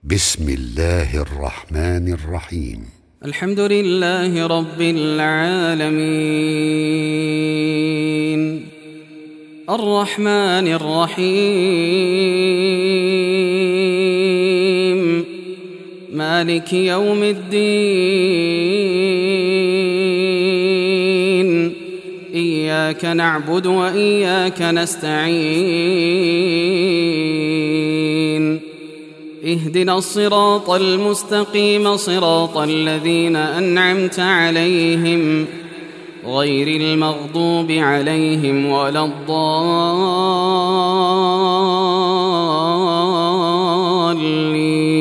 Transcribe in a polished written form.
بسم الله الرحمن الرحيم. الحمد لله رب العالمين الرحمن الرحيم مالك يوم الدين إياك نعبد وإياك نستعين اهدنا الصراط المستقيم صراط الذين أنعمت عليهم غير المغضوب عليهم ولا الضالين.